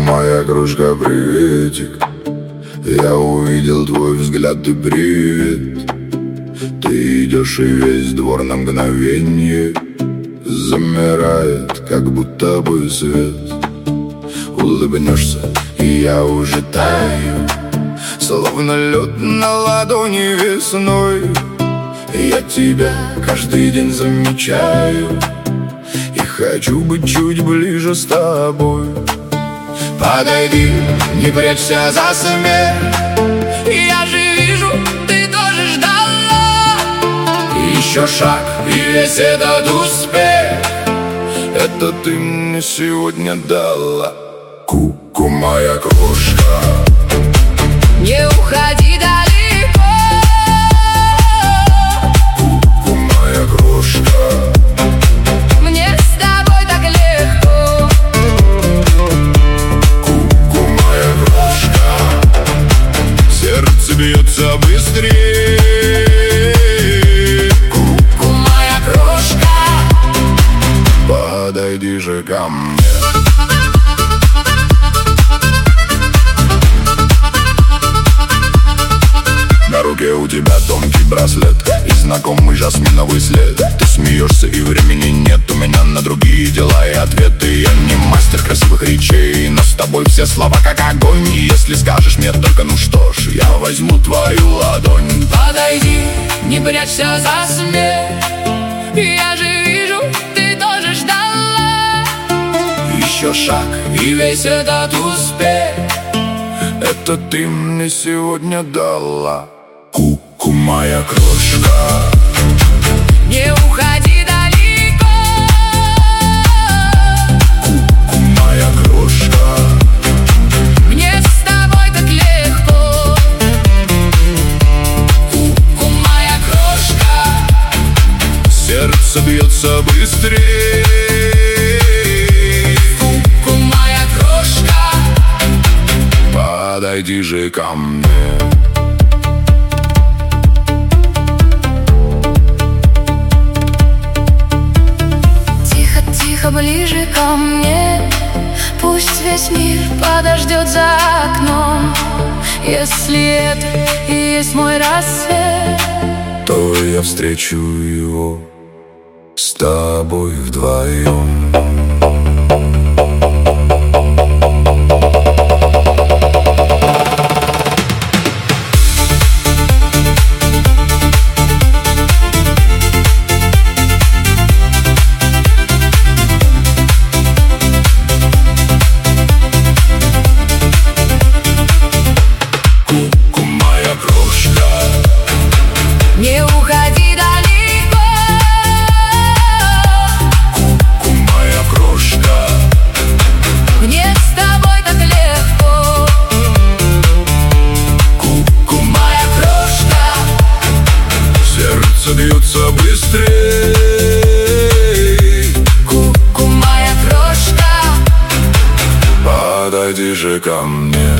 моя кружка, приветик. Я увидел твой взгляд и привет. Ты идешь и весь двор на мгновенье замирает, как будто бы свет. Улыбнешься, и я уже таю, словно лед на ладони весной. Я тебя каждый день замечаю и хочу быть чуть ближе с тобой. Подойди, не прячься за смех, я же вижу, ты тоже ждала. Еще шаг, и весь этот успех — это ты мне сегодня дала. Ку-ку, моя крошка, не уходи далеко. Ку-ку, моя крошка, мне с тобой так легко. ку-ку, моя крошка, сердце бьется быстрее. Ку-ку, моя крошка, Подойди же ко мне. На руке у тебя тонкий браслет и знакомый жасминовый след. Ты смеешься и времени нет, у меня на другие дела и ответы. Я не мастер красивых речей, но с тобой все слова как огонь. И если скажешь мне только ну что ж, я возьму твою ладонь. подойди, не прячься за смех, я же вижу, ты тоже ждала. Еще шаг, И весь этот успех — это ты мне сегодня дала. Ку-ку, моя крошка, не уходи далеко. ку-ку, моя крошка, Мне с тобой так легко. Ку-ку, моя крошка, сердце бьется быстрее. ку-ку, моя крошка, Подойди же ко мне. тихо, тихо, ближе ко мне. Пусть весь мир подождет за окном. Если это и есть мой рассвет, То я встречу его с тобой вдвоем. Ку-ку, моя крошка, не уходи далеко. ку-ку, моя крошка, Мне с тобой так легко. ку-ку, Моя крошка, сердце бьется быстрее. ку-ку, моя крошка, Подойди же ко мне.